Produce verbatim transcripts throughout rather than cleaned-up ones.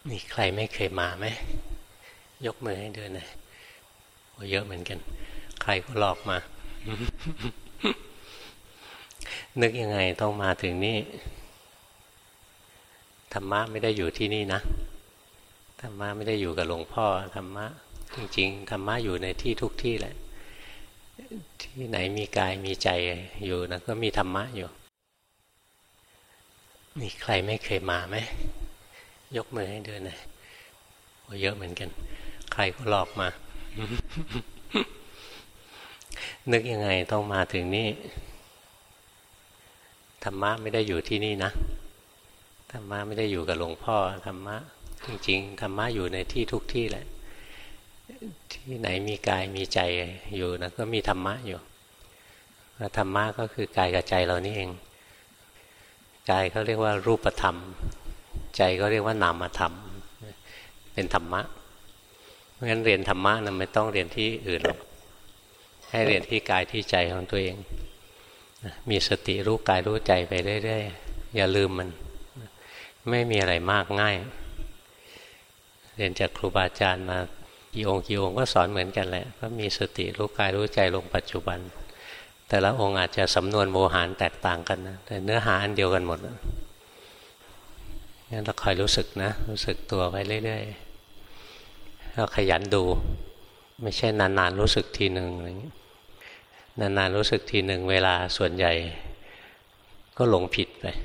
มีใครไม่เคยมาไหมยกมือให้เดินหน่อยโอ้เยอะเหมือนกันใครก็หลอกมา นึกยังไงต้องมาถึงนี่ธรรมะไม่ได้อยู่ที่นี่นะธรรมะไม่ได้อยู่กับหลวงพ่อธรรมะจริงๆธรรมะอยู่ในที่ทุกที่แหละที่ไหนมีกายมีใจอยู่นะก็มีธรรมะอยู่มีใครไม่เคยมาไหมยกมือให้เดินหน่อยโอ้เยอะเหมือนกันใครก็หลอกมา นึกยังไงต้องมาถึงนี่ธรรมะไม่ได้อยู่ที่นี่นะธรรมะไม่ได้อยู่กับหลวงพ่อธรรมะจริงๆธรรมะอยู่ในที่ทุกที่แหละที่ไหนมีกายมีใจอยู่นะก็มีธรรมะอยู่ธรรมะก็คือกายกับใจเรานี่เองกายเขาเรียกว่ารูปธรรมใจก็เรียกว่านามธรรมเป็นธรรมะเพราะงั้นเรียนธรรมะนะไม่ต้องเรียนที่อื่นหรอกให้เรียนที่กายที่ใจของตัวเองมีสติรู้กายรู้ใจไปเรื่อยๆอย่าลืมมันไม่มีอะไรมากง่ายเรียนจากครูบาอาจารย์มากี่องค์กี่องค์ก็สอนเหมือนกันแหละก็มีสติรู้กายรู้ใจลงปัจจุบันแต่ละองค์อาจจะสำนวนโมหารแตกต่างกันนะแต่เนื้อหาอันเดียวกันหมดงั้นเราคอยรู้สึกนะรู้สึกตัวไว้เรื่อยๆเราขยันดูไม่ใช่นานๆรู้สึกทีหนึ่งอะไรอย่างนี้นานๆรู้สึกทีหนึ่งเวลาส่วนใหญ่ก็หลงผิดไป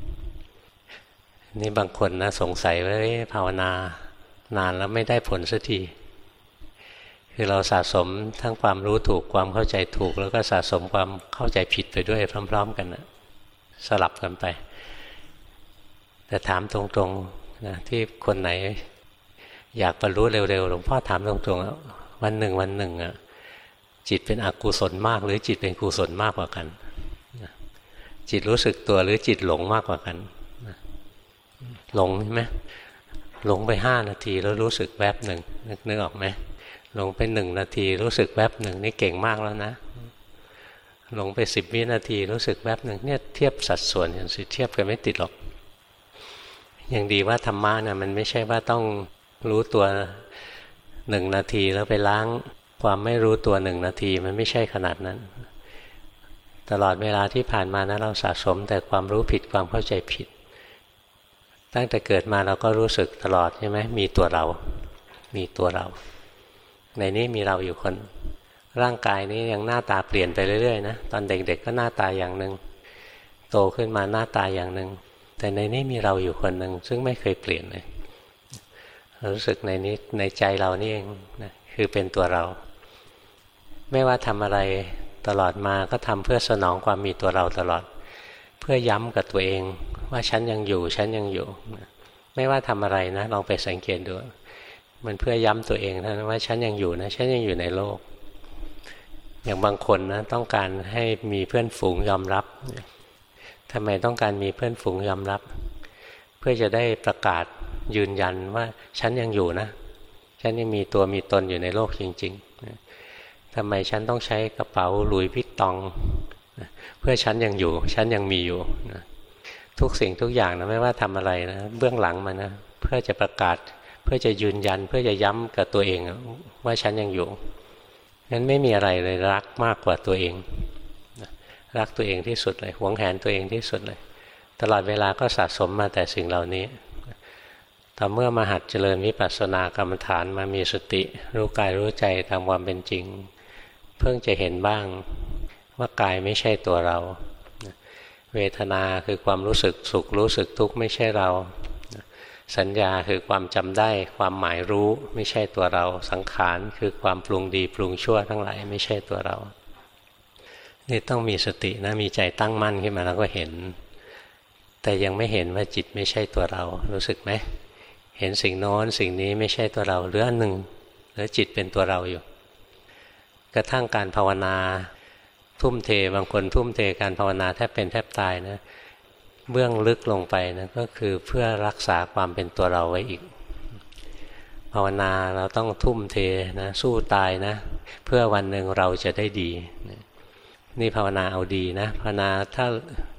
นี่บางคนนะสงสัยว่าภาวนานานแล้วไม่ได้ผลสักทีคือเราสะสมทั้งความรู้ถูกความเข้าใจถูกแล้วก็สะสมความเข้าใจผิดไปด้วยพร้อมๆกันนะสลับกันไปแต่ถามตรงๆนะที่คนไหนอยากบรรลุเร็วๆหลวงพ่อถามตรงๆวันหนึ่งวันหนึ่งอ่ะจิตเป็นอกุศลมากหรือจิตเป็นกุศลมากกว่ากันจิตรู้สึกตัวหรือจิตหลงมากกว่ากันหลงใช่ไหมหลงไปห้านาทีแล้วรู้สึกแวบหนึ่งนึกนึกออกไหมหลงไปหนึ่งนาทีรู้สึกแวบหนึ่งนี่เก่งมากแล้วนะหลงไปสิบวินาทีรู้สึกแวบหนึ่งเนี่ยเทียบสัดส่วนอย่างสิเทียบกันไม่ติดหรอกอย่างดีว่าธรรมะนะมันไม่ใช่ว่าต้องรู้ตัวหนึ่งนาทีแล้วไปล้างความไม่รู้ตัวหนึ่งนาทีมันไม่ใช่ขนาดนั้นตลอดเวลาที่ผ่านมานะเราสะสมแต่ความรู้ผิดความเข้าใจผิดตั้งแต่เกิดมาเราก็รู้สึกตลอดใช่ไหมมีตัวเรามีตัวเราในนี้มีเราอยู่คนร่างกายนี้ยังหน้าตาเปลี่ยนไปเรื่อยๆนะตอนเด็กๆก็หน้าตาอย่างหนึ่งโตขึ้นมาหน้าตาอย่างหนึ่งแต่ในนี้มีเราอยู่คนหนึ่งซึ่งไม่เคยเปลี่ยนเลยรู้สึกในนี้ในใจเรานี่เองนะคือเป็นตัวเราไม่ว่าทำอะไรตลอดมาก็ทำเพื่อสนองความมีตัวเราตลอดเพื่อย้ำกับตัวเองว่าฉันยังอยู่ฉันยังอยู่ไม่ว่าทำอะไรนะลองไปสังเกตดูมันเพื่อย้ำตัวเองนะว่าฉันยังอยู่นะฉันยังอยู่ในโลกอย่างบางคนนะต้องการให้มีเพื่อนฝูงยอมรับทำไมต้องการมีเพื่อนฝูงยอมรับเพื่อจะได้ประกาศยืนยันว่าฉันยังอยู่นะฉันยังมีตัวมีตนอยู่ในโลกจริงๆทำไมฉันต้องใช้กระเป๋าหลุยส์วิตตองเพื่อฉันยังอยู่ฉันยังมีอยู่ทุกสิ่งทุกอย่างนะไม่ว่าทำอะไรนะเบื้องหลังมันนะเพื่อจะประกาศเพื่อจะยืนยันเพื่อจะย้ำกับตัวเองว่าฉันยังอยู่งั้นไม่มีอะไรเลยรักมากกว่าตัวเองรักตัวเองที่สุดเลยหวงแหนตัวเองที่สุดเลยตลอดเวลาก็สะสมมาแต่สิ่งเหล่านี้แต่เมื่อมาหัดเจริญวิปัสสนากรรมฐานมามีสติรู้กายรู้ใจตามความเป็นจริงเพิ่งจะเห็นบ้างว่ากายไม่ใช่ตัวเราเวทนาคือความรู้สึกสุขรู้สึกทุกข์ไม่ใช่เราสัญญาคือความจำได้ความหมายรู้ไม่ใช่ตัวเราสังขารคือความปรุงดีปรุงชั่วทั้งหลายไม่ใช่ตัวเรานี่ต้องมีสตินะมีใจตั้งมั่นขึ้นมาแล้วก็เห็นแต่ยังไม่เห็นว่าจิตไม่ใช่ตัวเรารู้สึกไหมเห็นสิ่งโน้นสิ่งนี้ไม่ใช่ตัวเราหรืออันหนึ่งหรือจิตเป็นตัวเราอยู่กระทั่งการภาวนาทุ่มเทบางคนทุ่มเทการภาวนาแทบเป็นแทบตายนะเบื้องลึกลงไปนะก็คือเพื่อรักษาความเป็นตัวเราไว้อีกภาวนาเราต้องทุ่มเทนะสู้ตายนะเพื่อวันหนึ่งเราจะได้ดีนี่ภาวนาเอาดีนะภาวนาถ้า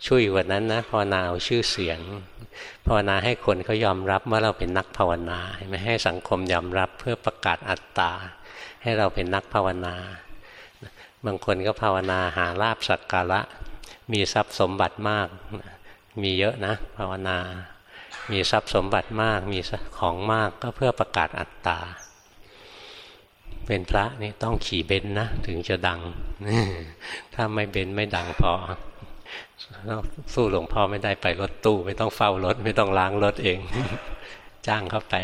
ช่วยกว่านั้นนะภาวนาเอาชื่อเสียงภาวนาให้คนเขายอมรับว่าเราเป็นนักภาวนาไม่ให้สังคมยอมรับเพื่อประกาศอัตตาให้เราเป็นนักภาวนาบางคนก็ภาวนาหาลาภสักการะมีทรัพย์สมบัติมากมีเยอะนะภาวนามีทรัพย์สมบัติมากมีของมากก็เพื่อประกาศอัตตาเป็นพระนี่ต้องขี่เบนซ์นะถึงจะดังถ้าไม่เบนซ์ไม่ดังพอสู้หลวงพ่อไม่ได้ไปรถตู้ไม่ต้องเฝ้ารถไม่ต้องล้างรถเองจ้างเข้าไป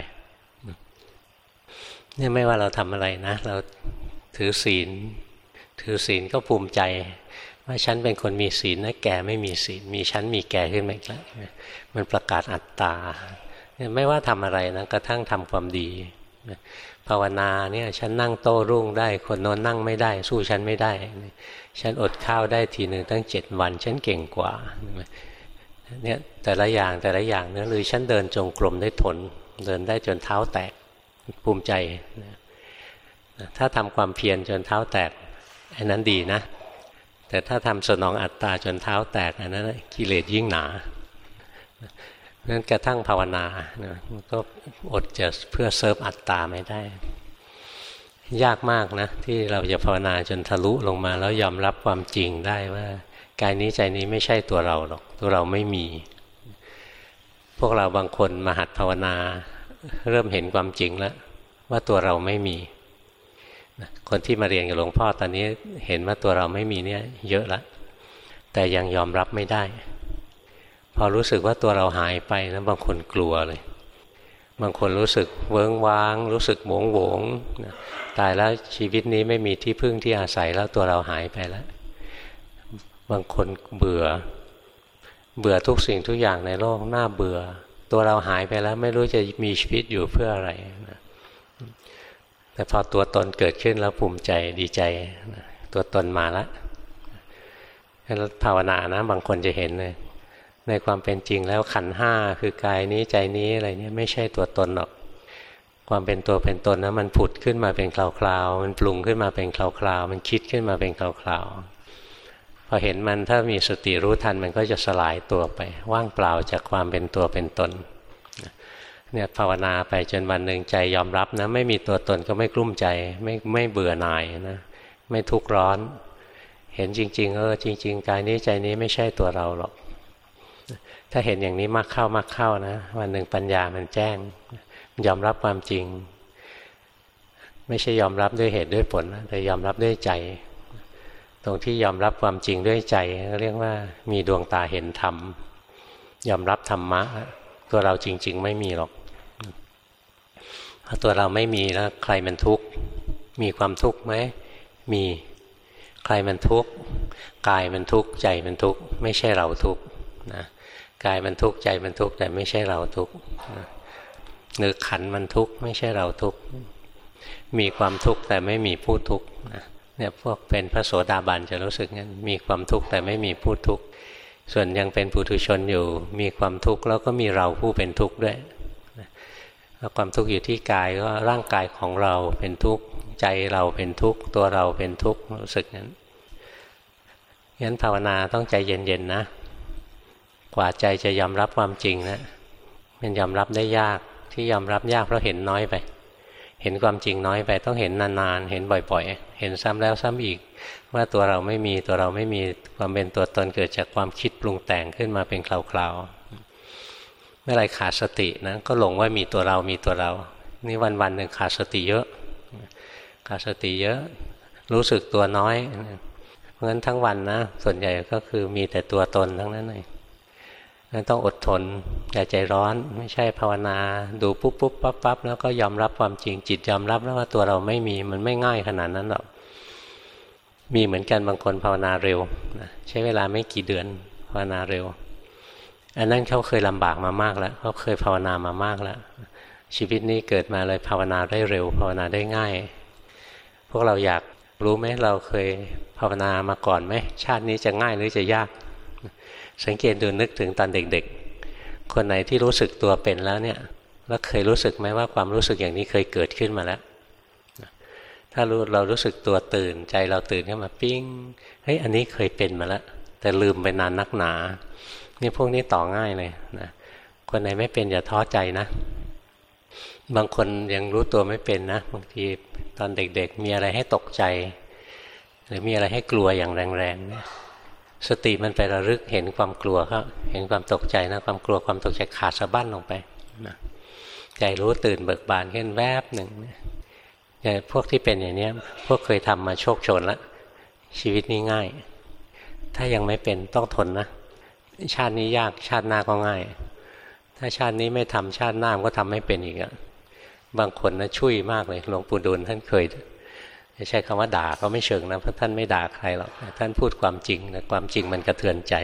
เนี่ยไม่ว่าเราทำอะไรนะเราถือศีลถือศีลก็ภูมิใจว่าฉันเป็นคนมีศีลนะแกไม่มีศีลมีฉันมีแกขึ้นมาอีกแล้วมันประกาศอัตตาไม่ว่าทำอะไรนะกระทั่งทำความดีภาวนาเนี่ยฉันนั่งโต้รุ่งได้คนโน้นนั่งไม่ได้สู้ฉันไม่ได้ฉันอดข้าวได้ทีหนึ่งตั้งเจ็ดวันฉันเก่งกว่าเนี่ยแต่ละอย่างแต่ละอย่างเนี่ยหรือฉันเดินจงกรมได้ทนเดินได้จนเท้าแตกภูมิใจถ้าทำความเพียรจนเท้าแตกอันนั้นดีนะแต่ถ้าทำสนองอัตตาจนเท้าแตกอันนั้นกิเลสยิ่งหนานั้นกระทั่งภาวนาก็อดจะเพื่อเซิร์ฟอัตตาไม่ได้ยากมากนะที่เราจะภาวนาจนทะลุลงมาแล้วยอมรับความจริงได้ว่ากายนี้ใจนี้ไม่ใช่ตัวเราหรอกตัวเราไม่มีพวกเราบางคนมาหัดภาวนาเริ่มเห็นความจริงแล้วว่าตัวเราไม่มีคนที่มาเรียนกับหลวงพ่อตอนนี้เห็นว่าตัวเราไม่มีเนี่ยเยอะละแต่ยังยอมรับไม่ได้พอรู้สึกว่าตัวเราหายไปนะบางคนกลัวเลยบางคนรู้สึกเวิ้งว้างรู้สึกโหมงโหวงตายแล้วชีวิตนี้ไม่มีที่พึ่งที่อาศัยแล้วตัวเราหายไปแล้วบางคนเบื่อเบื่อทุกสิ่งทุกอย่างในโลกน่าเบื่อตัวเราหายไปแล้วไม่รู้จะมีชีวิตอยู่เพื่ออะไรนะแต่พอตัวตนเกิดขึ้นแล้วภูมิใจดีใจตัวตนมาแล้วแล้วภาวนานะบางคนจะเห็นเลยในความเป็นจริงแล้วขันธ์ห้าคือกายนี้ใจนี้อะไรเนี่ยไม่ใช่ตัวตนหรอกความเป็นตัวเป็นตนนะมันผุดขึ้นมาเป็นคราวๆมันปรุงขึ้นมาเป็นคราวๆมันคิดขึ้นมาเป็นคราวๆพอเห็นมันถ้ามีสติรู้ทันมันก็จะสลายตัวไปว่างเปล่าจากความเป็นตัวเป็นตนเนี่ยภาวนาไปจนวันหนึ่งใจยอมรับนะไม่มีตัวตนก็ไม่กลุ้มใจไม่ไม่เบื่อหน่ายนะไม่ทุกข์ร้อนเห็นจริงๆเออจริงๆกายนี้ใจนี้ไม่ใช่ตัวเราหรอกถ้าเห็นอย่างนี้มากเข้ามากเข้านะวันหนึ่งปัญญามันแจ้งยอมรับความจริงไม่ใช่ยอมรับด้วยเหตุด้วยผลแต่ยอมรับด้วยใจตรงที่ยอมรับความจริงด้วยใจเรียกว่ามีดวงตาเห็นธรรมยอมรับธรรมะตัวเราจริงๆไม่มีหรอกเพราะตัวเราไม่มีแล้วใครมันทุกข์มีความทุกข์ไหมมีใครมันทุกข์กายมันทุกข์ใจมันทุกข์ไม่ใช่เราทุกข์นะกายมันทุกข์ใจมันทุกข์แต่ไม่ใช่เราทุกข์หรือขันธ์มันทุกข์ไม่ใช่เราทุกข์มีความทุกข์แต่ไม่มีผู้ทุกข์เนี่ยพวกเป็นพระโสดาบันจะรู้สึกงั้นมีความทุกข์แต่ไม่มีผู้ทุกข์ส่วนยังเป็นปุถุชนอยู่มีความทุกข์แล้วก็มีเราผู้เป็นทุกข์ด้วยแล้วความทุกข์อยู่ที่กายก็ร่างกายของเราเป็นทุกข์ใจเราเป็นทุกข์ตัวเราเป็นทุกข์รู้สึกงั้นงั้นภาวนาต้องใจเย็นๆนะกว่าใจจะยอมรับความจริงนะมันยอมรับได้ยากที่ยอมรับยากเพราะเห็นน้อยไปเห็นความจริงน้อยไปต้องเห็นนานๆเห็นบ่อยๆเห็นซ้ำแล้วซ้ำอีกว่าตัวเราไม่มีตัวเราไม่มีความเป็นตัวตนเกิดจากความคิดปรุงแต่งขึ้นมาเป็นคราวๆเมื่อไรขาดสตินะก็หลงว่ามีตัวเรามีตัวเรานี่วันๆหนึ่งขาดสติเยอะขาดสติเยอะรู้สึกตัวน้อยเพราะฉะนั้นทั้งวันนะส่วนใหญ่ก็คือมีแต่ตัวตนทั้งนั้นเลยนั้นต้องอดทนอย่าใจร้อนไม่ใช่ภาวนาดูปุ๊บปุ๊บปั๊บปั๊บแล้วก็ยอมรับความจริงจิตยอมรับแล้วว่าตัวเราไม่มีมันไม่ง่ายขนาดนั้นหรอกมีเหมือนกันบางคนภาวนาเร็วนะใช้เวลาไม่กี่เดือนภาวนาเร็วอันนั้นเขาเคยลำบากมามากแล้วเขาเคยภาวนามามากแล้วชีวิตนี้เกิดมาเลยภาวนาได้เร็วภาวนาได้ง่ายพวกเราอยากรู้ไหมเราเคยภาวนามาก่อนไหมชาตินี้จะง่ายหรือจะยากสังเกตดูนึกถึงตอนเด็กๆคนไหนที่รู้สึกตัวเป็นแล้วเนี่ยแล้วเคยรู้สึกไหมว่าความรู้สึกอย่างนี้เคยเกิดขึ้นมาแล้วถ้ารู้เรารู้สึกตัวตื่นใจเราตื่นขึ้นมาปิ้งเฮ้ยอันนี้เคยเป็นมาแล้วแต่ลืมไปนานนักหนานี่พวกนี้ต่อง่ายเลยนะคนไหนไม่เป็นอย่าท้อใจนะบางคนยังรู้ตัวไม่เป็นนะบางทีตอนเด็กๆมีอะไรให้ตกใจหรือมีอะไรให้กลัวอย่างแรงๆนะสติมันไประลึกเห็นความกลัวครับเห็นความตกใจนะความกลัวความตกใจขาดสะบั้นลงไปนะใจรู้ตื่นเบิกบานขึ้นแวบหนึ่งเนี่ยพวกที่เป็นอย่างนี้พวกเคยทำมาโชคโชนแล้วชีวิตนี้ง่ายถ้ายังไม่เป็นต้องทนนะชาตินี้ยากชาติหน้าก็ง่ายถ้าชาตินี้ไม่ทำชาติหน้าก็ทำไม่เป็นอีกอะบางคนนะช่วยมากเลยหลวงปู่ดูลท่านเคยจะใช้คำว่าด่าก็ไม่เชิงนะเพราะท่านไม่ด่าใครหรอกท่านพูดความจริงนะความจริงมันกระเทือนใจ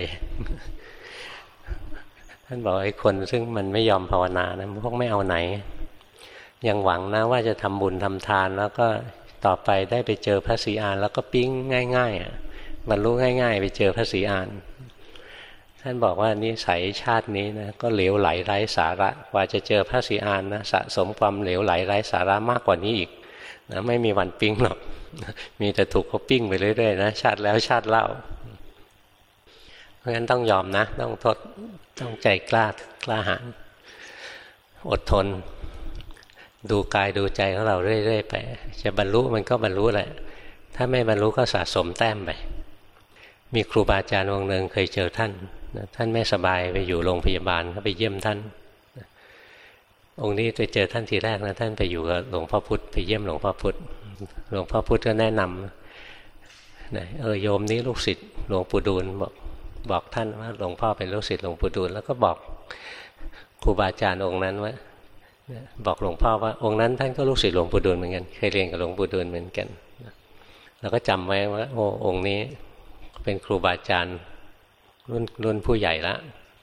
ท่านบอกไอ้คนซึ่งมันไม่ยอมภาวนานะพวกไม่เอาไหนยังหวังนะว่าจะทำบุญทำทานแล้วก็ต่อไปได้ไปเจอพระศรีอานแล้วก็ปิ๊งง่ายๆบรรลุง่ายๆไปเจอพระศรีอานท่านบอกว่านิสัยชาตินี้นะก็เหลวไหลไร้สาระกว่าจะเจอพระศรีอานนะสะสมความเหลวไหลไร้สาระมากกว่านี้อีกนะไม่มีวันปิ๊งหรอกมีแต่ถูกเขาปิ้งไปเรื่อยๆนะชาติแล้วชาติเล่าเพราะฉะนั้นต้องยอมนะต้องทดต้องใจกล้ากล้าหาญอดทนดูกายดูใจของเราเรื่อยๆไปจะบรรลุมันก็บรรลุแหละถ้าไม่บรรลุก็สะสมแต้มไปมีครูบาอาจารย์องค์หนึ่งเคยเจอท่านท่านไม่สบายไปอยู่โรงพยาบาลก็ไปเยี่ยมท่านองค์นี้ไปเจอท่านทีแรกนะท่านไปอยู่กับหลวงพ่อพุธไปเยี่ยมหลวงพ่อพุธหลวงพ่อพุธก็แนะนำนะเออโยมนี้ลูกศิษย์หลวงปู่ดูลบอกบอกท่านว่าหลวงพ่อเป็นลูกศิษย์หลวงปู่ดูลแล้วก็บอกครูบาอาจารย์องค์นั้นว่าบอกหลวงพ่อว่าองค์นั้นท่านก็ลูกศิษย์หลวงปู่ดูลเหมือนกันเคยเรียนกับหลวงปู่ดูลเหมือนกันแล้วก็จำไว้ว่าโอ้องค์นี้เป็นครูบาอาจารย์รุ่นรุ่นผู้ใหญ่แล้ว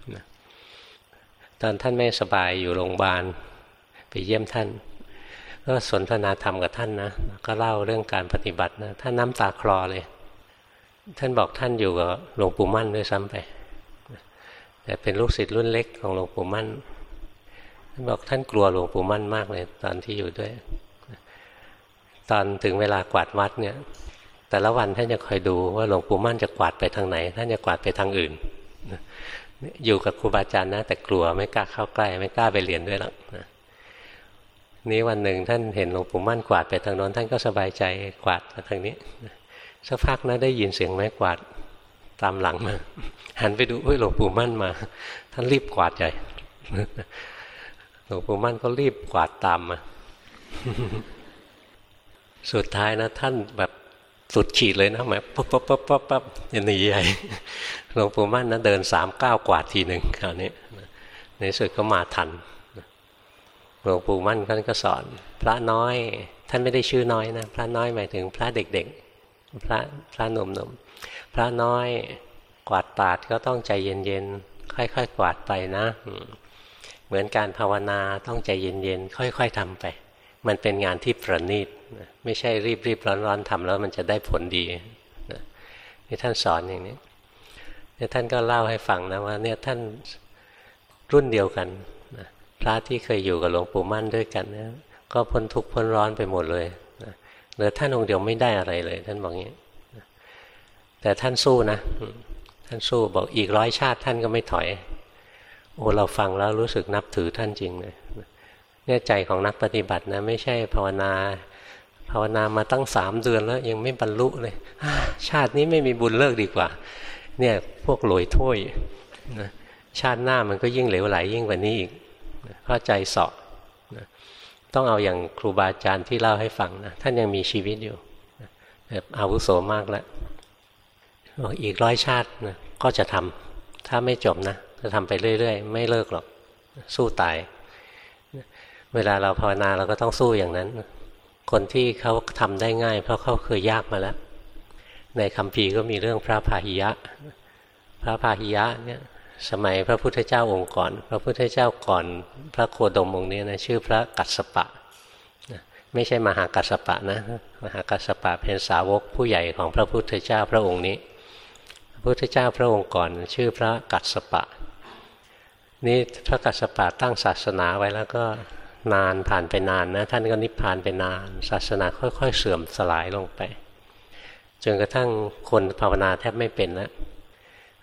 ตอนท่านไม่สบายอยู่โรงพยาบาลไปเยี่ยมท่านก็สนทนาธรรมกับท่านนะก็เล่าเรื่องการปฏิบัตินะท่านน้ำตาคลอเลยท่านบอกท่านอยู่กับหลวงปู่มั่นด้วยซ้ำไปแต่เป็นลูกศิษย์รุ่นเล็กของหลวงปู่มั่นท่านบอกท่านกลัวหลวงปู่มั่นมากเลยตอนที่อยู่ด้วยตอนถึงเวลากวาดวัดเนี่ยแต่ละวันท่านจะคอยดูว่าหลวงปู่มั่นจะกวาดไปทางไหนท่านจะกวาดไปทางอื่นอยู่กับครูบาอาจารย์นะแต่กลัวไม่กล้าเข้าใกล้ไม่กล้าไปเรียนด้วยหรอกนะนี้วันหนึ่งท่านเห็นหลวงปู่มั่นกวาดไปทางโน้นท่านก็สบายใจกวาดมาทางนี้สักพักนะได้ยินเสียงไม้กวาดตามหลังมาหันไปดูเฮ้ยหลวงปู่มั่นมาท่านรีบกวาดใหญ่หลวงปู่มั่นก็รีบกวาดตามมาสุดท้ายนะท่านแบบสุดขีดเลยนะแบบปั๊บปั๊บปั๊บปั๊บปั๊บยันหนีใหญ่หลวงปู่มั่นนะเดินสามก้าวกวาดทีหนึ่งคราวนี้ในสุดก็มาทันหลวงปู่มั่นท่านก็สอนพระน้อยท่านไม่ได้ชื่อน้อยนะพระน้อยหมายถึงพระเด็กๆพระพระหนุ่มๆพระน้อยกวาดปาดก็ต้องใจเย็นๆค่อยๆกวาดไปนะเหมือนการภาวนาต้องใจเย็นๆค่อยๆทำไปมันเป็นงานที่ประณีตไม่ใช่รีบๆร้อนๆทำแล้วมันจะได้ผลดีนี่ท่านสอนอย่างนี้เนี่ยท่านก็เล่าให้ฟังนะว่าเนี่ยท่านรุ่นเดียวกันนะพระที่เคยอยู่กับหลวงปู่มั่นด้วยกันนะก็พ้นทุกข์พ้นร้อนไปหมดเลยนะเหลือท่านองค์เดียวไม่ได้อะไรเลยท่านบอกงี้นะแต่ท่านสู้นะท่านสู้บอกอีกร้อยชาติท่านก็ไม่ถอยโอ้เราฟังแล้วรู้สึกนับถือท่านจริงเลยเนี่ยใจของนักปฏิบัตินะไม่ใช่ภาวนาภาวนามาตั้งสามเดือนแล้วยังไม่บรรลุเลยชาตินี้ไม่มีบุญเลิกดีกว่าเนี่ยพวกโหลอยถ้วยนะชาติหน้ามันก็ยิ่งเหลวไหลยิ่งกว่านี้อีกเพราะใจเสาะนะต้องเอาอย่างครูบาอาจารย์ที่เล่าให้ฟังนะท่านยังมีชีวิตอยู่แบบอาวุโสมากแล้วอีกร้อยชาตินะก็จะทำถ้าไม่จบนะจะทำไปเรื่อยๆไม่เลิกหรอกสู้ตายเวลาเราภาวนาเราก็ต้องสู้อย่างนั้นคนที่เขาทำได้ง่ายเพราะเขาเคยยากมาแล้วในคัมภีร์ก็มีเรื่องพระพาหิยะพระพาหิยะเนี่ยสมัยพระพุทธเจ้าองค์ก่อนพระพุทธเจ้าก่อนพระโคดมองค์นี้นะชื่อพระกัสสปะไม่ใช่มหากัสสปะนะมหากัสสปะเป็นสาวกผู้ใหญ่ของพระพุทธเจ้าพระองค์นี้พระพุทธเจ้าพระองค์ก่อนชื่อพระกัสสปะนี่พระกัสสปะตั้งศาสนาไว้แล้วก็นานผ่านไปนานนะท่านก็นิพพานไปนานศาสนาค่อยๆเสื่อมสลายลงไปจนกระทั่งคนภาวนาแทบไม่เป็นแล้ว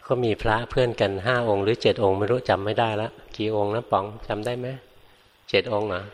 ก็มีพระเพื่อนกันห้าองค์หรือเจ็ดองค์ไม่รู้จำไม่ได้ละกี่องค์นะป๋องจำได้ไหมเจ็ดองค์เหรอ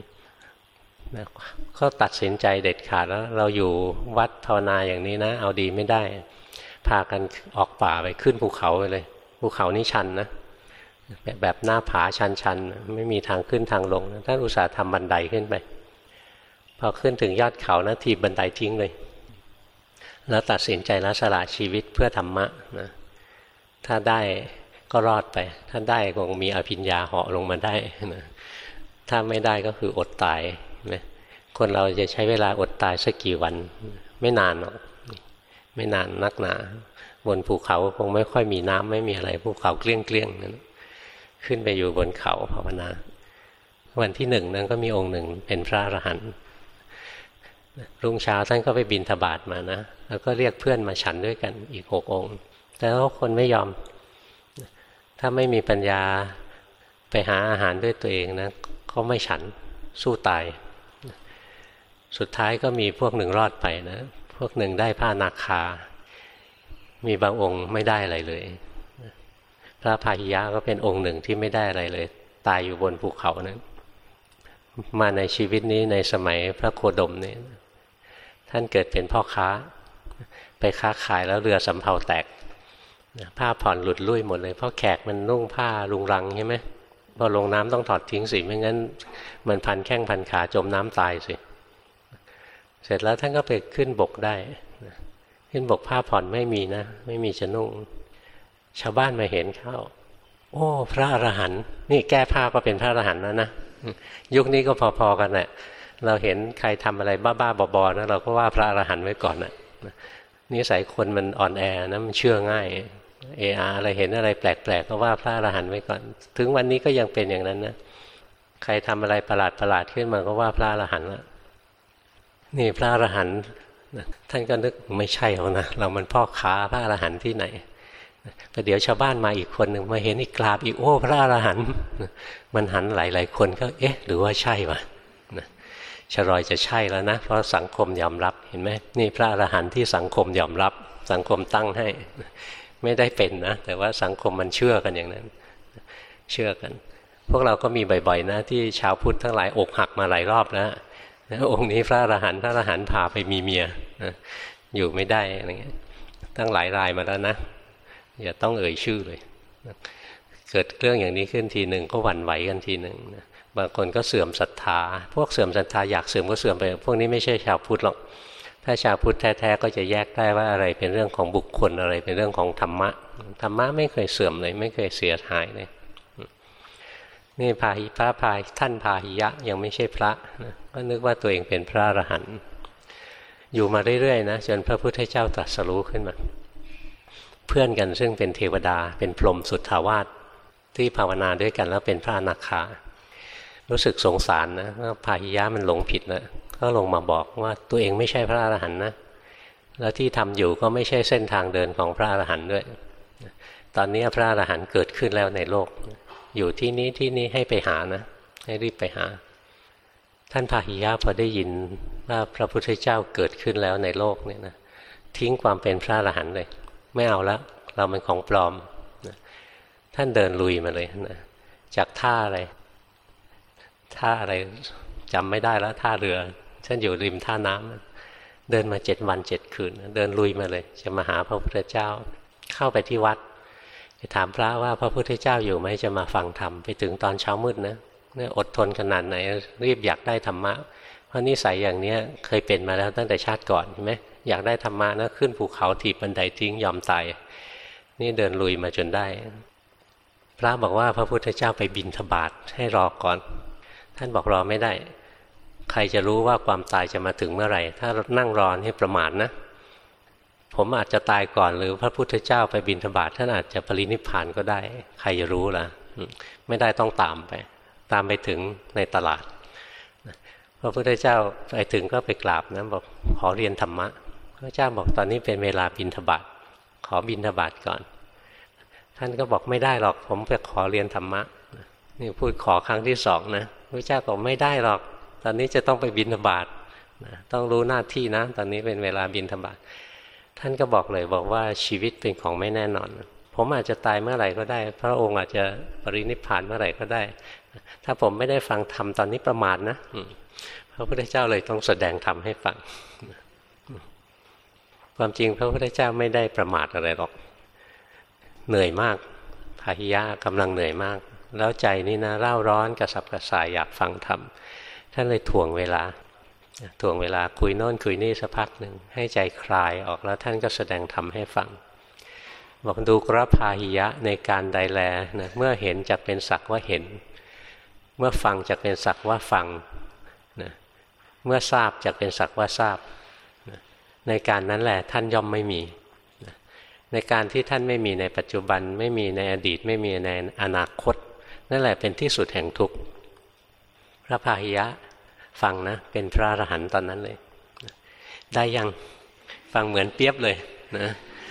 ก็ตัดสินใจเด็ดขาดแล้วเราอยู่วัดภาวนาอย่างนี้นะเอาดีไม่ได้พากันออกป่าไปขึ้นภูเขาไปเลยภูเขานี่ชันนะแบบหน้าผาชันๆไม่มีทางขึ้นทางลงท่านอุตส่าห์ทำบันไดขึ้นไปพอขึ้นถึงยอดเขานะถีบบันไดทิ้งเลยแล้วตัดสินใจละสละชีวิตเพื่อธรรมะนะถ้าได้ก็รอดไปถ้าได้คงมีอภิญญาเหาะลงมาได้นะถ้าไม่ได้ก็คืออดตายนะคนเราจะใช้เวลาอดตายสักกี่วันไม่นานหรอกไม่นานนักหนาบนภูเขาคงไม่ค่อยมีน้ำไม่มีอะไรภูเขาเกลี้ยงเกลี้ยงนั้นขึ้นไปอยู่บนเขาภาวนาวันที่หนึ่งนั้นก็มีองค์หนึ่งเป็นพระอรหันต์รุ่งเช้าท่านก็ไปบิณฑบาตมานะแล้วก็เรียกเพื่อนมาฉันด้วยกันอีกหกองค์แต่ว่าคนไม่ยอมถ้าไม่มีปัญญาไปหาอาหารด้วยตัวเองนะก็ไม่ฉันสู้ตายสุดท้ายก็มีพวกหนึ่งรอดไปนะพวกหนึ่งได้ผ้านาคามีบางองค์ไม่ได้อะไรเลยพระพาหิยะก็เป็นองค์หนึ่งที่ไม่ได้อะไรเลยตายอยู่บนภูเขานั้นมาในชีวิตนี้ในสมัยพระโคดมนี่ท่านเกิดเป็นพ่อค้าไปค้าขายแล้วเรือสำเภาแตกผ้าผ่อนหลุดลุ่ยหมดเลยเพราะแขกมันนุ่งผ้าลุงรังใช่ไหมพอลงน้ำต้องถอดทิ้งสิไม่งั้นมันพันแข้งพันขาจมน้ำตายสิเสร็จแล้วท่านก็ไปขึ้นบกได้ขึ้นบกผ้าผ่อนไม่มีนะไม่มีจะนุ่งชาวบ้านมาเห็นเข้าโอ้พระอรหันต์นี่แก้ผ้าก็เป็นพระอรหันต์แล้วนะยุคนี้ก็พอๆกันแหละเราเห็นใครทำอะไรบ้าๆบอๆนะเราก็ว่าพระอรหันต์ไว้ก่อนนะนิสัยคนมันอ่อนแอนะมันเชื่อง่ายเอออะไรเห็นอะไรแปลกๆก็ว่าพระอรหันต์ไว้ก่อนถึงวันนี้ก็ยังเป็นอย่างนั้นนะใครทำอะไรประหลาดๆขึ้นมาก็ว่าพระอรหันต์ละนี่พระอรหันต์ท่านก็นึกไม่ใช่หรอกนะเรามันพ่อค้าพระอรหันต์ที่ไหนแต่เดี๋ยวชาวบ้านมาอีกคนหนึ่งมาเห็นอีกกราบอีกโอ้พระอรหันต์มันหันหลายๆคนก็เอ๊ะหรือว่าใช่วะชรอยจะใช่แล้วนะเพราะสังคมยอมรับเห็นไหมนี่พระอรหันต์ที่สังคมยอมรับสังคมตั้งให้ไม่ได้เป็นนะแต่ว่าสังคมมันเชื่อกันอย่างนั้นเชื่อกันพวกเราก็มีบ่อยๆนะที่ชาวพุทธทั้งหลายอกหักมาหลายรอบแล้วองค์นี้พระอรหันต์พระอรหันต์พาไปมีเมียอยู่ไม่ได้อะไรเงี้ยตั้งหลายรายมาแล้วนะอย่าต้องเอ่ยชื่อเลยเกิดเรื่องอย่างนี้ขึ้นทีหนึ่งก็หวั่นไหวกันทีหนึ่งบางคนก็เสื่อมศรัทธาพวกเสื่อมศรัทธาอยากเสื่อมก็เสื่อมไปพวกนี้ไม่ใช่ชาวพุทธหรอกถ้าชาวพุทธแท้ๆก็จะแยกได้ว่าอะไรเป็นเรื่องของบุคคลอะไรเป็นเรื่องของธรรมะธรรมะไม่เคยเสื่อมเลยไม่เคยเสียหายเลยนี่พาหิพระพาท่านพาหิยะยังไม่ใช่พระนะก็นึกว่าตัวเองเป็นพระอรหันต์อยู่มาเรื่อยๆนะจนพระพุทธเจ้าตรัสรู้ขึ้นมาเพื่อนกันซึ่งเป็นเทวดาเป็นพรหมสุทธาวาสที่ภาวนาด้วยกันแล้วเป็นพระอนาคารู้สึกสงสารนะว่าพาหิยะมันหลงผิดแล้วก็ลงมาบอกว่าตัวเองไม่ใช่พระอรหันต์นะแล้วที่ทำอยู่ก็ไม่ใช่เส้นทางเดินของพระอรหันต์ด้วยตอนนี้พระอรหันต์เกิดขึ้นแล้วในโลกอยู่ที่นี้ที่นี้ให้ไปหานะให้รีบไปหาท่านพาหิยะพอได้ยินว่าพระพุทธเจ้าเกิดขึ้นแล้วในโลกเนี่ยนะทิ้งความเป็นพระอรหันต์เลยไม่เอาแล้วเราเป็นของปลอมนะท่านเดินลุยมาเลยนะจากท่าอะไรท่าอะไรจำไม่ได้แล้วท่าเรือท่านอยู่ริมท่าน้ำเดินมาเจ็ดวันเจ็ดคืนเดินลุยมาเลยจะมาหาพระพุทธเจ้าเข้าไปที่วัดไปถามพระว่าพระพุทธเจ้าอยู่ไหมจะมาฟังธรรมไปถึงตอนเช้ามืดนะเนี่ยอดทนขนาดไหนรีบอยากได้ธรรมะเพราะนิสัยอย่างนี้เคยเป็นมาแล้วตั้งแต่ชาติก่อนใช่ไหมอยากได้ธรรมะนะขึ้นภูเขาถีบบันไดทิ้งยอมตายนี่เดินลุยมาจนได้พระบอกว่าพระพุทธเจ้าไปบิณฑบาตให้รอก่อนท่านบอกรอไม่ได้ใครจะรู้ว่าความตายจะมาถึงเมื่อไหร่ถ้านั่งรอให้ประมาทนะผมอาจจะตายก่อนหรือพระพุทธเจ้าไปบิณฑบาตท่านอาจจะปรินิพพานก็ได้ใครจะรู้ล่ะไม่ได้ต้องตามไปตามไปถึงในตลาดพระพุทธเจ้าไปถึงก็ไปกราบนะบอกขอเรียนธรรมะพระเจ้าบอกตอนนี้เป็นเวลาบิณฑบาตขอบิณฑบาตก่อนท่านก็บอกไม่ได้หรอกผมไปขอเรียนธรรมะนี่พูดขอครั้งที่สองนะพระเจ้าบอกไม่ได้หรอกตอนนี้จะต้องไปบิณฑบาตต้องรู้หน้าที่นะตอนนี้เป็นเวลาบิณฑบาตท่านก็บอกเลยบอกว่าชีวิตเป็นของไม่แน่นอนผผมอาจจะตายเมื่อไหร่ก็ได้พระองค์อาจจะปรินิพพานเมื่อไหร่ก็ได้ถ้าผมไม่ได้ฟังธรรมตอนนี้ประมาทนะพระพุทธเจ้าเลยต้องแสดงธรรมให้ฟังความจริงพระพุทธเจ้าไม่ได้ประมาทอะไรหรอกเหนื่อยมากพาหิยะกำลังเหนื่อยมากแล้วใจนี่นะเร่าร้อนกระสับกระส่ายอยากฟังธรรมท่านเลยถ่วงเวลาถ่วงเวลาคุยโน่นคุยนี่สักพักหนึ่งให้ใจคลายออกแล้วท่านก็แสดงธรรมให้ฟังบอกดูกรพาหิยะในการใดแลนะเมื่อเห็นจักเป็นสักว่าเห็นเมื่อฟังจักเป็นสักว่าฟังนะเมื่อทราบจักเป็นสักว่าทราบนะในการนั้นแหละท่านย่อมไม่มีนะในการที่ท่านไม่มีในปัจจุบันไม่มีในอดีตไม่มีในอนาคตนั่นแหละเป็นที่สุดแห่งทุกข์พระพาหิยะฟังนะเป็นพระอรหันต์ตอนนั้นเลยได้ยังฟังเหมือนเปียบเลยนะ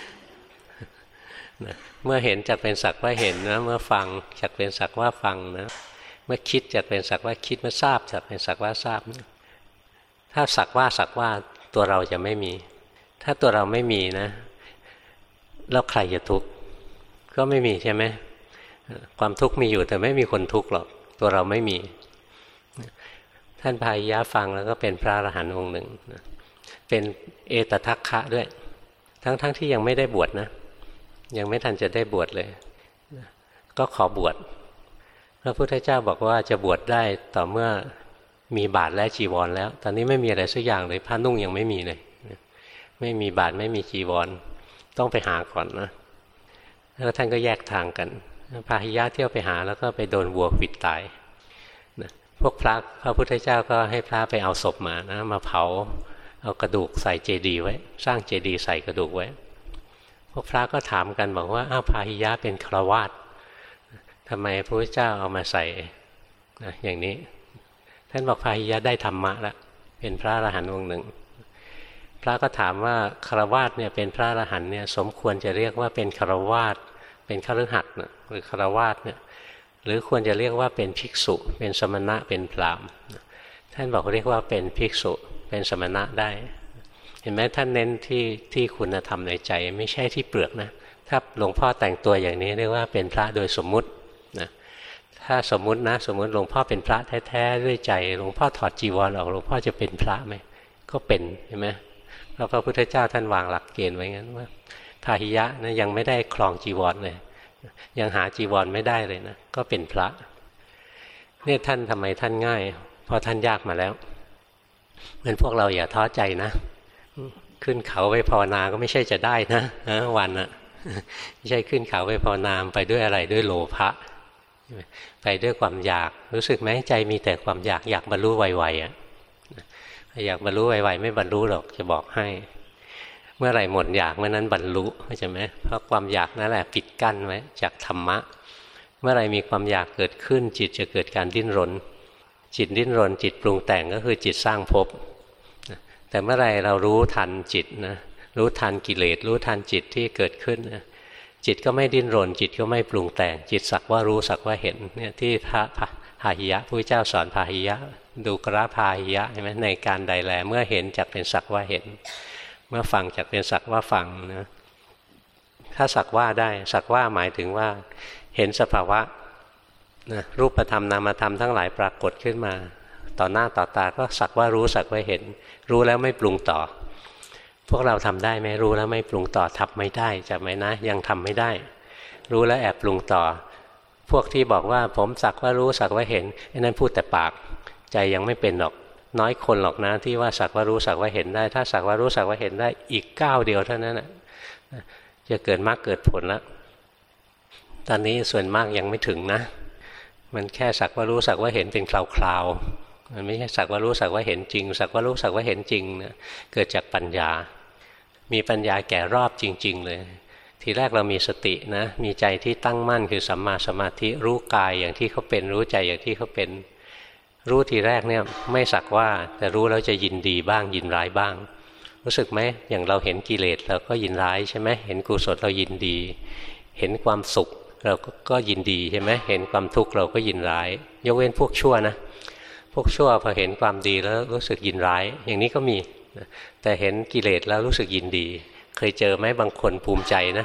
นะเมื่อเห็นจักเป็นสักว่าเห็นนะเมื่อฟังจักเป็นสักว่าฟังนะเมื่อคิดจักเป็นสักว่าคิดเมื่อทราบจักเป็นสักว่าทราบนะถ้าสักว่าสักว่าตัวเราจะไม่มีถ้าตัวเราไม่มีนะแล้วใครจะทุกข์ก็ไม่มีใช่ไหมความทุกข์มีอยู่แต่ไม่มีคนทุกข์หรอกตัวเราไม่มีท่านพาหิยะฟังแล้วก็เป็นพระอรหันต์องค์หนึ่งเป็นเอตทัคคะด้วยทั้งๆ ท, ที่ยังไม่ได้บวชนะยังไม่ทันจะได้บวชเลยก็ขอบวชพระพุทธเจ้าบอกว่าจะบวชได้ต่อเมื่อมีบาตรและจีวรแล้วตอนนี้ไม่มีอะไรสักอย่างเลยผ้านุ่งยังไม่มีเลยไม่มีบาตรไม่มีจีวรต้องไปหาก่อนนะแล้วท่านก็แยกทางกันพาหิยะเที่ยวไปหาแล้วก็ไปโดนวัวขวิดตายนะพวกพระพระพุทธเจ้าก็ให้พระไปเอาศพมานะมาเผาเอากระดูกใส่เจดีย์ไว้สร้างเจดีย์ใส่กระดูกไว้พวกพระก็ถามกันบอกว่าอ้าวพาหิยะเป็นฆราวาสทำไมพระพุทธเจ้าเอามาใส่นะอย่างนี้ท่านบอกพาหิยะได้ธรรมะแล้วเป็นพระอรหันต์องค์หนึ่งพระก็ถามว่าฆราวาสเนี่ยเป็นพระอรหันต์เนี่ยสมควรจะเรียกว่าเป็นฆราวาสเป็นคฤหัสถ์นะหรือฆราวาสเนี่ยหรือควรจะเรียกว่าเป็นภิกษุเป็นสมณะเป็นพราหมณ์ท่านบอกเรียกว่าเป็นภิกษุเป็นสมณะได้เห็นไหมท่านเน้นที่ที่คุณธรรมในใจไม่ใช่ที่เปลือกนะถ้าหลวงพ่อแต่งตัวอย่างนี้เรียกว่าเป็นพระโดยสมมุตินะถ้าสมมุตินะสมมุติหลวงพ่อเป็นพระแท้ๆด้วยใจหลวงพ่อถอดจีวรออกหลวงพ่อจะเป็นพระไหมก็เป็นเห็นไหมเพราะพระพุทธเจ้าท่านวางหลักเกณฑ์ไว้งั้นว่าพาหิยะนะยังไม่ได้ครองจีวรเลยยังหาจีวรไม่ได้เลยนะก็เป็นพระเนี่ยท่านทำไมท่านง่ายเพราะท่านยากมาแล้วเหมือนพวกเราอย่าท้อใจนะขึ้นเขาไปภาวนาก็ไม่ใช่จะได้นะวันอะไม่ใช่ขึ้นเขาไปภาวนาไปด้วยอะไรด้วยโลภะไปด้วยความอยากรู้สึกไหมใจมีแต่ความอยากอยากบรรลุไวๆอ่ะอยากบรรลุไวๆไม่บรรลุหรอกจะบอกให้เมื่อไหร่หมดอยากเมื่อนั้นบรรลุเข้าใจไหมเพราะความอยากนั่นแหละปิดกั้นไว้จากธรรมะเมื่อไหร่มีความอยากเกิดขึ้นจิตจะเกิดการดิ้นรนจิตดิ้นรนจิตปรุงแต่งก็คือจิตสร้างภพแต่เมื่อไหร่เรารู้ทันจิตนะรู้ทันกิเลสรู้ทันจิตที่เกิดขึ้นนะจิตก็ไม่ดิ้นรนจิตก็ไม่ปรุงแต่งจิตสักว่ารู้สักว่าเห็นเนี่ยที่พระพาหิยะพระเจ้าสอนพาหิยะดูกระพาหิยะเห็นไหมในการใดแลเมื่อเห็นจักเป็นสักว่าเห็นเมื่อฟังจักเป็นสักว่าฟังนะถ้าสักว่าได้สักว่าหมายถึงว่าเห็นสภาวะนะรูปธรรมนามธรรมทั้งหลายปรากฏขึ้นมาต่อหน้าต่อตาก็สักว่ารู้สักว่าเห็นรู้แล้วไม่ปรุงต่อพวกเราทำได้ไหมรู้แล้วไม่ปรุงต่อทำไม่ได้จำไหมนะยังทำไม่ได้รู้แล้วแอบปรุงต่อพวกที่บอกว่าผมสักว่ารู้สักว่าเห็นไอ้นั่นพูดแต่ปากใจยังไม่เป็นหรอกน้อยคนหรอกนะที่ว่าสักว่ารู้สักว่าเห็นได้ถ้าสักว่ารู้สักว่าเห็นได้อีกก้าวเดียวเท่านั้นนะจะเกิดมรรคเกิดผลแล้วตอนนี้ส่วนมากยังไม่ถึงนะมันแค่สักว่ารู้สักว่าเห็นเป็นคราวๆมันไม่ใช่สักว่ารู้สักว่าเห็นจริงสักว่ารู้สักว่าเห็นจริงนะเกิดจากปัญญามีปัญญาแก่รอบจริงๆเลยทีแรกเรามีสตินะมีใจที่ตั้งมั่นคือสัมมาสมาธิรู้กายอย่างที่เขาเป็นรู้ใจอย่างที่เขาเป็นรู้ทีแรกเนี่ยไม่สักว่าแต่รู้แล้วจะยินดีบ้างยินร้ายบ้างรู้สึกไหมอย่างเราเห็นกิเลสเราก็ยินร้ายใช่ไหมเห็นกุศลเรายินดีเห็นความสุขเราก็ยินดีใช่ไหมเห็นความทุกข์เราก็ยินร้ายยกเว้นพวกชั่วนะพวกชั่วพอเห็นความดีแล้วรู้สึกยินร้ายอย่างนี้ก็มีแต่เห็นกิเลสแล้วรู้สึกยินดีเคยเจอไหมบางคนภูมิใจนะ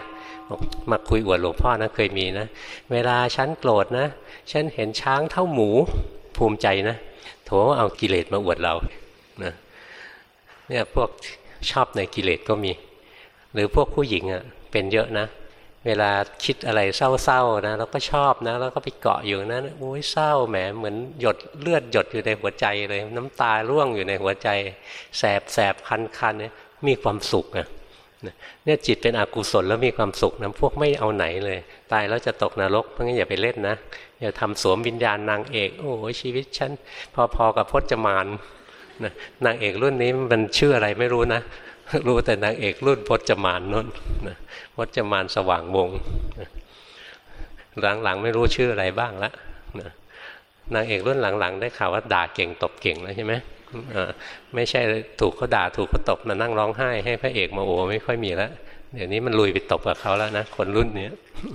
มาคุยอวดหลวงพ่อนะเคยมีนะเวลาฉันโกรธนะฉันเห็นช้างเท่าหมูภูมิใจนะโถเอากิเลสมาอวดเรานะเนี่ยพวกชอบในกิเลสก็มีหรือพวกผู้หญิงอ่ะเป็นเยอะนะเวลาคิดอะไรเศร้าๆนะแล้วก็ชอบนะแล้วก็ไปเกาะอยู่นั้นโอ้ยเศร้าแหมเหมือนหยดเลือดหยดอยู่ในหัวใจเลยน้ำตาร่วงอยู่ในหัวใจแสบแสบคันคันเนี่ยมีความสุขนะเนี่ยจิตเป็นอกุศลแล้วมีความสุขนะพวกไม่เอาไหนเลยตายแล้วจะตกนรกเพราะงั้นอย่าไปเล่นนะอย่าทำสวมวิญญาณนางเอกโอ้โหชีวิตฉันพอๆกับพจมานนะนางเอกรุ่นนี้มันชื่ออะไรไม่รู้นะรู้แต่นางเอกรุ่นพจมานนั่นนะพจมานสว่างวงหลังๆไม่รู้ชื่ออะไรบ้างละนะนางเอกรุ่นหลังๆได้ข่าวว่าด่าเก่งตบเก่งแล้วใช่ไหมไม่ใช่ถูกเขาด่าถูกเขาตบมานั่งร้องไห้ให้พระเอกมาโอ้ไม่ค่อยมีแล้วเดี๋ยวนี้มันลุยไปตบกับเขาแล้วนะคนรุ่นนี้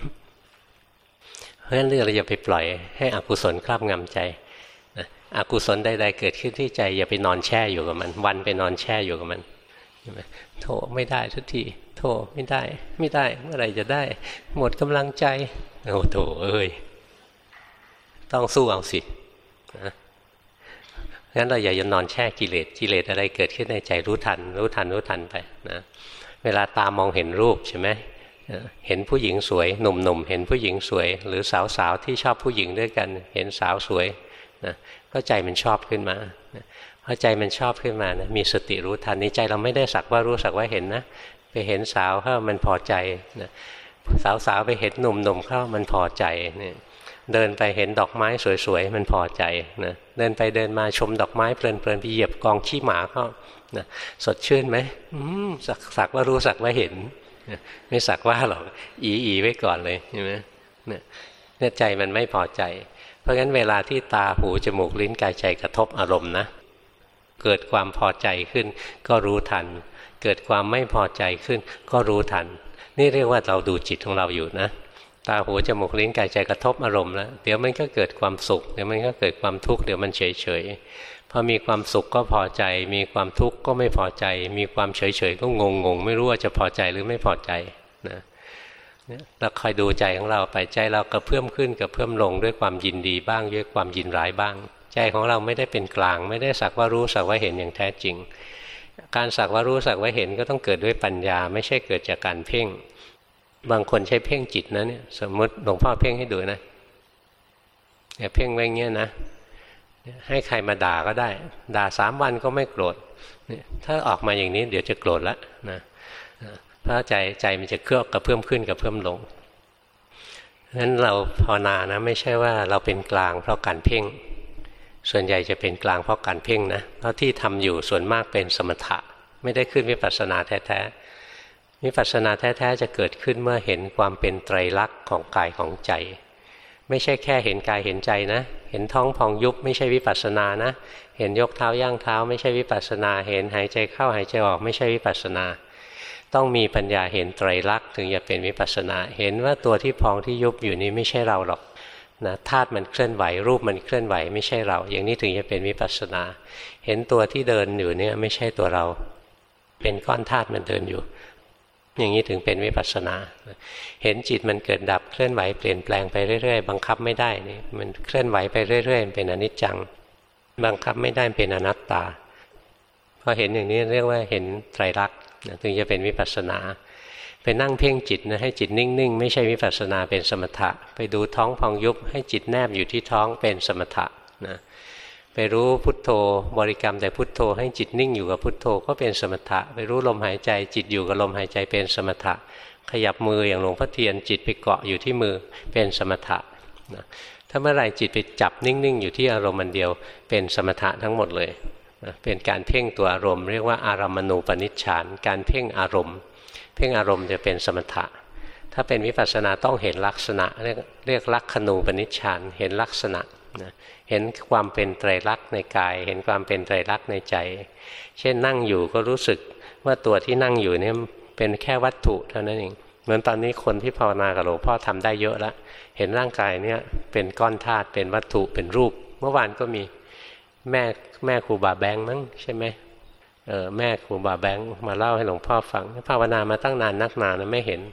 เพราะฉะนั้นเราอย่าไปปล่อยให้อกุศลครอบงำใจอกุศลใดๆเกิดขึ้นที่ใจอย่าไปนอนแช่อยู่กับมันวันไปนอนแช่อยู่กับมันโธ่ไม่ได้ทุกทีโธ่ไม่ได้ไม่ได้เมื่อไหร่จะได้หมดกำลังใจโอ้โธ่เอ้ยต้องสู้เอาสินะงั้นเราอย่าอย่านอนแช่กิเลสกิเลสอะไรเกิดขึ้นในใจรู้ทันรู้ทันรู้ทันไปนะเวลาตามองเห็นรูปใช่ไหมเห็นผู้หญิงสวยหนุ่มๆเห็นผู้หญิงสวยหรือสาวๆที่ชอบผู้หญิงด้วยกันเห็นสาวสวยนะก็ใจมันชอบขึ้นมาพอใจมันชอบขึ้นมานะมีสติรู้ทันนี้ใจเราไม่ได้สักว่ารู้สักว่าเห็นนะไปเห็นสาวเข้ามันพอใจนะสาวๆไปเห็นหนุ่มๆเข้ามันพอใจเนี่ยเดินไปเห็นดอกไม้สวยๆมันพอใจนะเดินไปเดินมาชมดอกไม้เพลินๆไปเหยียบกองขี้หมาก็นะสดชื่นไหมสักสักว่ารู้สักว่าเห็นไม่สักว่าหรอกอีอีไว้ก่อนเลยใช่ไหมเนี่ยใจมันไม่พอใจเพราะงั้นเวลาที่ตาหูจมูกลิ้นกายใจกระทบอารมณ์นะเกิดความพอใจขึ้นก็รู้ทันเกิดความไม่พอใจขึ้นก็รู้ทันนี่เรียกว่าเราดูจิตของเราอยู่นะตาหูจมูกลิ้นกายใจกระทบอารมณ์แล้วเดี๋ยวมันก็เกิดความสุขเดี๋ยวมันก็เกิดความทุกข์เดี๋ยวมันเฉยเฉยพอมีความสุขก็พอใจมีความทุกข์ก็ไม่พอใจมีความเฉยเฉยก็งงงไม่รู้ว่าจะพอใจหรือไม่พอใจนะเราคอยดูใจของเราไปใจเรากระเพื่อมขึ้นกระเพื่อมลงด้วยความยินดีบ้างด้วยความยินร้ายบ้างใจของเราไม่ได้เป็นกลางไม่ได้สักว่ารู้สักว่าเห็นอย่างแท้จริงการสักว่ารู้สักว่าเห็นก็ต้องเกิดด้วยปัญญาไม่ใช่เกิดจากการเพ่งบางคนใช้เพ่งจิตนะเนี่ยสมมติหลวงพ่อเพ่งให้ดูนะเนี่ยเพ่งไว้เงี้ยนะให้ใครมาด่าก็ได้ด่าสามวันก็ไม่โกรธเนี่ยถ้าออกมาอย่างนี้เดี๋ยวจะโกรธละนะเพราะใจใจมันจะเครือบกระเพื่อมขึ้นกระเพื่อมลงงั้นเราภาวนานะไม่ใช่ว่าเราเป็นกลางเพราะการเพ่งส่วนใหญ่จะเป็นกลางเพราะการเพ่งนะเพราะที่ทำอยู่ส่วนมากเป็นสมถะไม่ได้ขึ้นวิปัสสนาแท้ๆวิปัสสนาแท้ๆจะเกิดขึ้นเมื่อเห็นความเป็นไตรลักษณ์ของกายของใจไม่ใช่แค่เห็นกายเห็นใจนะเห็นท้องพองยุบไม่ใช่วิปัสสนานะเห็นยกเท้าย่างเท้าไม่ใช่วิปัสสนาเห็นหายใจเข้าหายใจออกไม่ใช่วิปัสสนาต้องมีปัญญาเห็นไตรลักษณ์ถึงจะเป็นวิปัสสนาเห็นว่าตัวที่พองที่ยุบอยู่นี้ไม่ใช่เราหรอกนะธาตุมันเคลื่อนไหวรูปมันเคลื่อนไหวไม่ใช่เราอย่างนี้ถึงจะเป็นวิปัสสนาเห็นตัวที่เดินอยู่เนี่ยไม่ใช่ตัวเราเป็นก้อนธาตุมันเดินอยู่อย่างนี้ถึงเป็นวิปัสสนาเห็นจิตมันเกิดดับเคลื่อนไหวเปลี่ยนแปลงไปเรื่อยๆบังคับไม่ได้นี่มันเคลื่อนไหวไปเรื่อยๆเป็นอนิจจังบังคับไม่ได้เป็นอนัตตาพอเห็นอย่างนี้เรียกว่าเห็นไตรลักษณ์ถึงจะเป็นวิปัสสนาไปนั่งเพ่งจิตนะให้จิตนิ่งๆไม่ใช่วิปัสสนาเป็นสมถะไปดูท้องพองยุบให้จิตแนบอยู่ที่ท้องเป็นสมถะนะไปรู้พุทโธบริกรรมแต่พุทโธให้จิตนิ่งอยู่กับพุทโธก็เป็นสมถะไปรู้ลมหายใจจิตอยู่กับลมหายใจเป็นสมถะขยับมืออย่างหลวงพ่อเทียนจิตไปเกาะอยู่ที่มือเป็นสมถะนะถ้าเมื่อไหร่จิตไปจับนิ่งๆอยู่ที่อารมณ์อันเดียวเป็นสมถะทั้งหมดเลยนะเป็นการเพ่งตัวอารมณ์เรียกว่าอารามณูปนิชฌานการเพ่งอารมณ์เพ่งอารมณ์จะเป็นสมถะถ้าเป็นวิปัสสนาต้องเห็นลักษณะเรียกเรียกลักขณูปนิชฌานเห็นลักษณะนะเห็นความเป็นไตรลักษณ์ในกายเห็นความเป็นไตรลักษณ์ในใจเช่นนั่งอยู่ก็รู้สึกว่าตัวที่นั่งอยู่เนี่ยเป็นแค่วัตถุเท่านั้นเองเหมือนตอนนี้คนที่ภาวนากับหลวงพ่อทำได้เยอะแล้วเห็นร่างกายเนี่ยเป็นก้อนธาตุเป็นวัตถุเป็นรูปเมื่อวานก็มีแม่แม่ครูบาแบงค์มั้งใช่ไหมเออแม่ครูบาแบงค์มาเล่าให้หลวงพ่อฟังภาวนามาตั้งนานนักหนานะไม่เห็น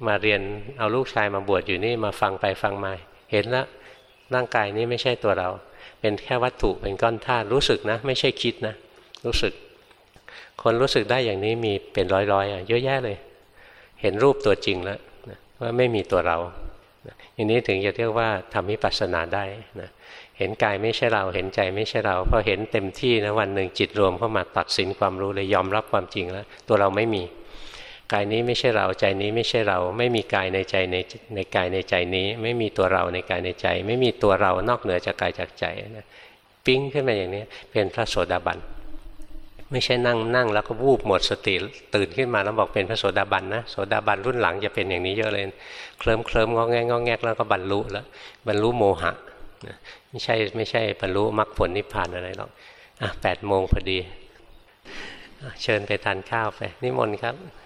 มาเรียนเอาลูกชายมาบวชอยู่นี่มาฟังไปฟังมาเห็นแล้วร่างกายนี้ไม่ใช่ตัวเราเป็นแค่วัตถุเป็นก้อนธาตุรู้สึกนะไม่ใช่คิดนะรู้สึกคนรู้สึกได้อย่างนี้มีเป็นร้อยๆอ่ะเยอะแยะเลยเห็นรูปตัวจริงแล้วว่าไม่มีตัวเราอย่างนี้ถึงจะเรียกว่าทำวิปัสสนาได้นะเห็นกายไม่ใช่เราเห็นใจไม่ใช่เราพอเห็นเต็มที่นะวันหนึ่งจิตรวมเข้ามาตัดสินความรู้เลยยอมรับความจริงแล้วตัวเราไม่มีกายนี้ไม่ใช่เราใจนี้ไม่ใช่เราไม่มีกายในใจในในกายในใจนี้ไม่มีตัวเราในกายในใจไม่มีตัวเรานอกเหนือจากกายจากใจนะปิ้งขึ้นมาอย่างนี้เป็นพระโสดาบันไม่ใช่นั่งนั่งแล้วก็วูบหมดสติตื่นขึ้นมาแล้วบอกเป็นพระโสดาบันนะโสดาบันรุ่นหลังจะเป็นอย่างนี้เยอะเลยเคลิ้มเคลิ้มงอแงงอแงกแล้วก็บรรลุแล้วบรรลุโมหะไม่ใช่ไม่ใช่บรรลุมรรคผลนิพพานอะไรหรอกอ่ะแปดโมงพอดีเชิญไปทานข้าวไปนิมนต์ครับ